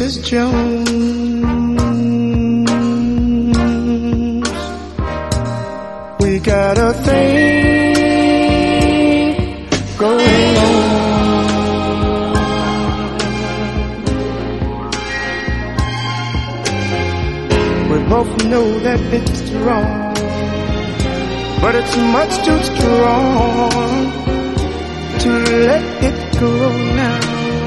Mrs. Jones. We got a thing going on. We both know that it's wrong, but it's much too strong to let it go now.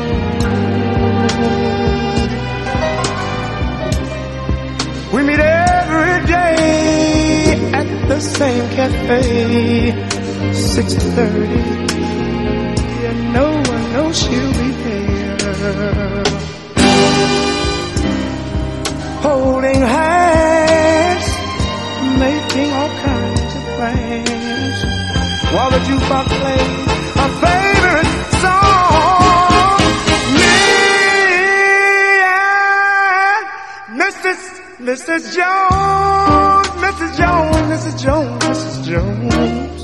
We meet every day at the same cafe, 6:30, and no one knows she'll be there. Holding hands, making all kinds of plans, while the jukebox plays our favorite song. Me and Mrs. Jones, Mrs. Jones, Mrs. Jones, Mrs. Jones.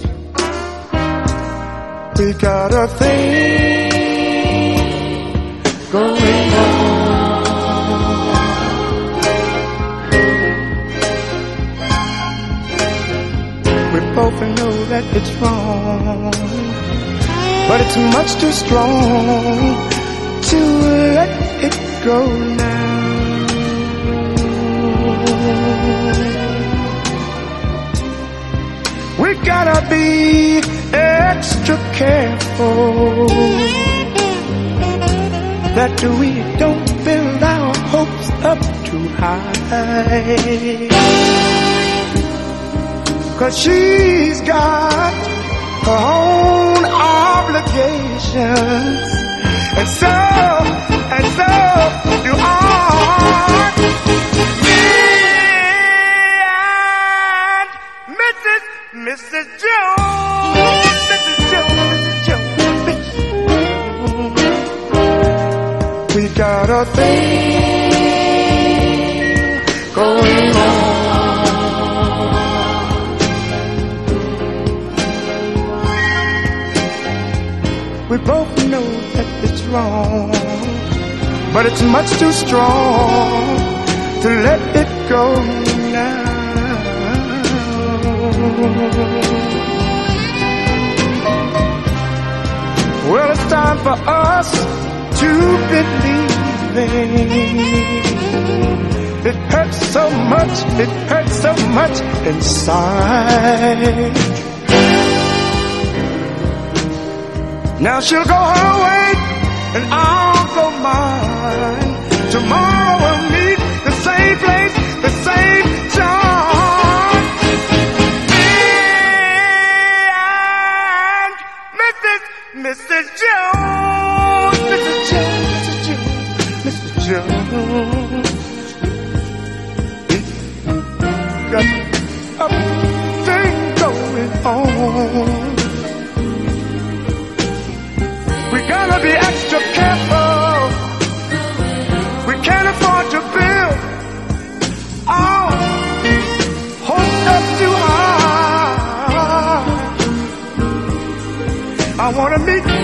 We got a thing going on. We both know that it's wrong, but it's much too strong to let it go now. We gotta be extra careful that we don't build our hopes up too high, 'cause she's got her own obligations, and so do I. Mrs. Jones, Mrs. Jones, Mrs. Jones. We got a thing going on. We both know that it's wrong, but it's much too strong to let it go now. Well, it's time for us to believe it hurts so much inside. Now she'll go her way and I'll go mine. Tomorrow we'll meet the same place, the same time. Mrs. Jones, Mrs. Jones, Mrs. Jones, got a thing going on. We gotta be extra careful. We can't afford to build our hopes up too high. I wanna meet